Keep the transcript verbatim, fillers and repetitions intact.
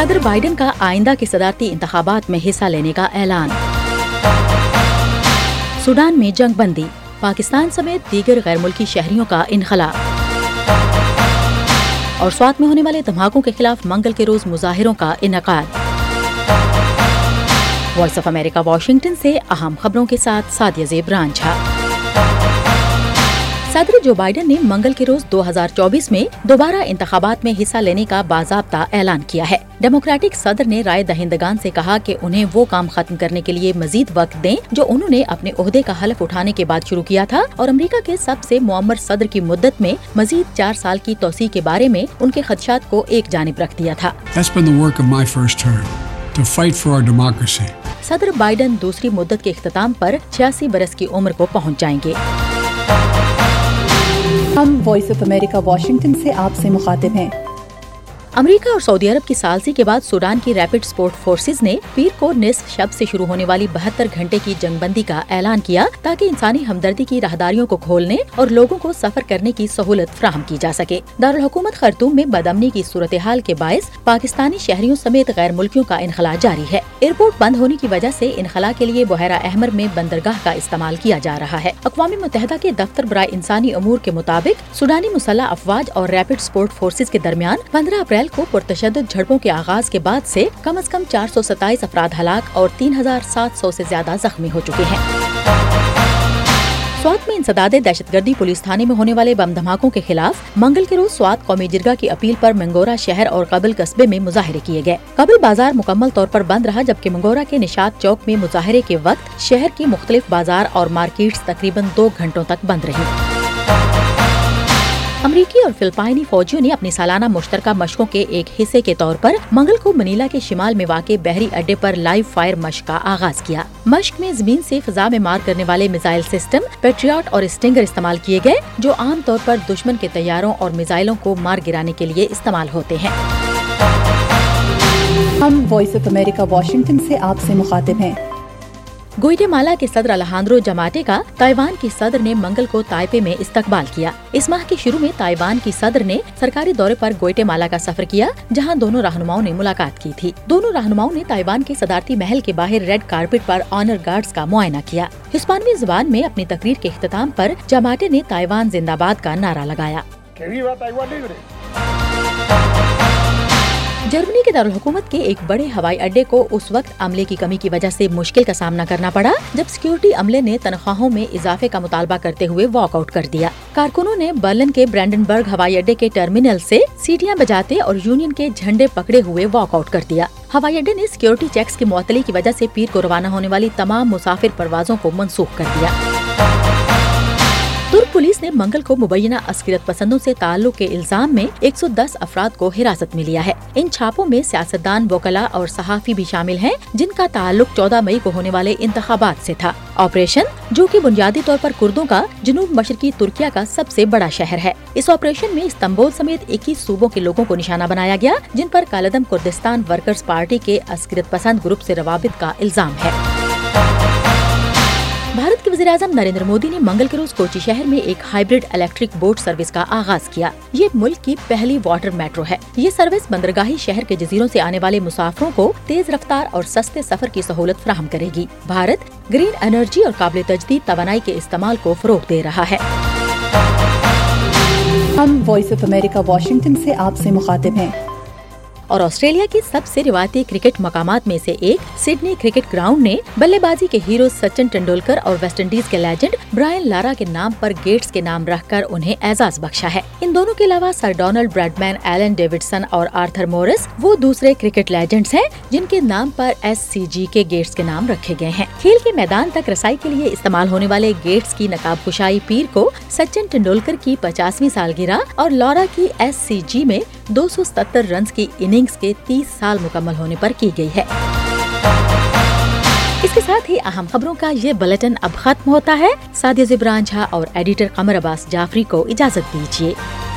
صدر بائیڈن کا آئندہ کے صدارتی انتخابات میں حصہ لینے کا اعلان۔ سوڈان میں جنگ بندی، پاکستان سمیت دیگر غیر ملکی شہریوں کا انخلاء۔ اور سوات میں ہونے والے دھماکوں کے خلاف منگل کے روز مظاہروں کا انعقاد۔ وائس آف امریکہ واشنگٹن سے اہم خبروں کے ساتھ سعدیہ زیب رانجھا۔ صدر جو بائیڈن نے منگل کے روز دو ہزار چوبیس میں دوبارہ انتخابات میں حصہ لینے کا باضابطہ اعلان کیا ہے۔ ڈیموکریٹک صدر نے رائے دہندگان سے کہا کہ انہیں وہ کام ختم کرنے کے لیے مزید وقت دیں جو انہوں نے اپنے عہدے کا حلف اٹھانے کے بعد شروع کیا تھا، اور امریکہ کے سب سے معمر صدر کی مدت میں مزید چار سال کی توسیع کے بارے میں ان کے خدشات کو ایک جانب رکھ دیا تھا۔ صدر بائیڈن دوسری مدت کے اختتام پر چھیاسی برس کی عمر کو پہنچ جائیں گے۔ ہم وائس آف امریکہ واشنگٹن سے آپ سے مخاطب ہیں۔ امریکہ اور سعودی عرب کی ثالثی کے بعد سوڈان کی ریپڈ سپورٹ فورسز نے پیر کو نصف شب سے شروع ہونے والی بہتر گھنٹے کی جنگ بندی کا اعلان کیا تاکہ انسانی ہمدردی کی راہداریوں کو کھولنے اور لوگوں کو سفر کرنے کی سہولت فراہم کی جا سکے۔ دارالحکومت خرطوم میں بدامنی کی صورتحال کے باعث پاکستانی شہریوں سمیت غیر ملکیوں کا انخلاء جاری ہے۔ ایئرپورٹ بند ہونے کی وجہ سے انخلاء کے لیے بحیرہ احمر میں بندرگاہ کا استعمال کیا جا رہا ہے۔ اقوام متحدہ کے دفتر برائے انسانی امور کے مطابق سوڈانی مسلح افواج اور ریپڈ سپورٹ فورسز کے درمیان پندرہ اپریل کو پرتشدد جھڑپوں کے آغاز کے بعد سے کم از کم چار سو ستائیس افراد ہلاک اور تین ہزار سات سو سے زیادہ زخمی ہو چکے ہیں۔ سوات میں انسداد دہشت گردی پولیس تھانے میں ہونے والے بم دھماکوں کے خلاف منگل کے روز سوات قومی جرگہ کی اپیل پر منگورا شہر اور قبل قصبے میں مظاہرے کیے گئے۔ قبل بازار مکمل طور پر بند رہا، جبکہ منگورا کے نشاط چوک میں مظاہرے کے وقت شہر کی مختلف بازار اور مارکیٹس تقریباً دو گھنٹوں تک بند رہی۔ امریکی اور فلپائنی فوجیوں نے اپنی سالانہ مشترکہ مشقوں کے ایک حصے کے طور پر منگل کو منیلا کے شمال میں واقع بحری اڈے پر لائیو فائر مشق کا آغاز کیا۔ مشق میں زمین سے فضا میں مار کرنے والے میزائل سسٹم پیٹریاٹ اور اسٹنگر استعمال کیے گئے، جو عام طور پر دشمن کے طیاروں اور میزائلوں کو مار گرانے کے لیے استعمال ہوتے ہیں۔ ہم وائس آف امریکہ واشنگٹن سے آپ سے مخاطب ہیں۔ گوئٹے مالا کے صدر الہاندرو جماٹے کا تائیوان کی صدر نے منگل کو تائپے میں استقبال کیا۔ اس ماہ کے شروع میں تائیوان کی صدر نے سرکاری دورے پر گوئٹے مالا کا سفر کیا، جہاں دونوں رہنماؤں نے ملاقات کی تھی۔ دونوں رہنماؤں نے تائیوان کے صدارتی محل کے باہر ریڈ کارپٹ پر آنر گارڈز کا معائنہ کیا۔ ہسپانوی زبان میں اپنی تقریر کے اختتام پر جماٹے نے تائیوان زندہ باد کا نعرہ لگایا۔ جرمنی کے دارالحکومت کے ایک بڑے ہوائی اڈے کو اس وقت عملے کی کمی کی وجہ سے مشکل کا سامنا کرنا پڑا جب سیکیورٹی عملے نے تنخواہوں میں اضافے کا مطالبہ کرتے ہوئے واک آؤٹ کر دیا۔ کارکنوں نے برلن کے برینڈنبرگ ہوائی اڈے کے ٹرمینل سے سیٹیاں بجاتے اور یونین کے جھنڈے پکڑے ہوئے واک آؤٹ کر دیا۔ ہوائی اڈے نے سیکیورٹی چیکس کی معطلی کی وجہ سے پیر کو روانہ ہونے والی تمام مسافر پروازوں کو منسوخ کر دیا۔ ترک پولیس نے منگل کو مبینہ عسکریت پسندوں سے تعلق کے الزام میں ایک سو دس افراد کو حراست میں لیا ہے۔ ان چھاپوں میں سیاستدان، وکلاء اور صحافی بھی شامل ہیں، جن کا تعلق چودہ مئی کو ہونے والے انتخابات سے تھا۔ آپریشن، جو کہ بنیادی طور پر کردوں کا جنوب مشرقی ترکیہ کا سب سے بڑا شہر ہے، اس آپریشن میں استنبول سمیت اکیس صوبوں کے لوگوں کو نشانہ بنایا گیا، جن پر کالعدم کردستان ورکرز پارٹی کے عسکریت پسند گروپ سے روابط کا الزام ہے۔ بھارت کے وزیر اعظم نریندر مودی نے منگل کے روز کوچی شہر میں ایک ہائیبرڈ الیکٹرک بوٹ سروس کا آغاز کیا۔ یہ ملک کی پہلی واٹر میٹرو ہے۔ یہ سروس بندرگاہی شہر کے جزیروں سے آنے والے مسافروں کو تیز رفتار اور سستے سفر کی سہولت فراہم کرے گی۔ بھارت گرین انرجی اور قابل تجدید توانائی کے استعمال کو فروغ دے رہا ہے۔ ہم وائس آف امریکہ واشنگٹن سے آپ سے مخاطب ہیں۔ اور آسٹریلیا کی سب سے روایتی کرکٹ مقامات میں سے ایک سڈنی کرکٹ گراؤنڈ نے بلے بازی کے ہیرو سچن ٹنڈولکر اور ویسٹ انڈیز کے لیجنڈ برائن لارا کے نام پر گیٹس کے نام رکھ کر انہیں اعزاز بخشا ہے۔ ان دونوں کے علاوہ Sir Donald Bradman, Alan Davidson اور آرتھر مورس وہ دوسرے کرکٹ لیجنڈز ہیں جن کے نام پر ایس سی جی کے گیٹس کے نام رکھے گئے ہیں۔ کھیل کے میدان تک رسائی کے لیے استعمال ہونے والے گیٹس کی نقاب کشائی پیر کو سچن ٹنڈولکر کی پچاسویں سالگرہ اور لارا کی ایس سی جی میں دو سو ستر رنز کی اننگز کے تیس سال مکمل ہونے پر کی گئی ہے۔ اس کے ساتھ ہی اہم خبروں کا یہ بلیٹن اب ختم ہوتا ہے۔ سعدیہ زیب رانجھا اور ایڈیٹر قمر عباس جعفری کو اجازت دیجیے۔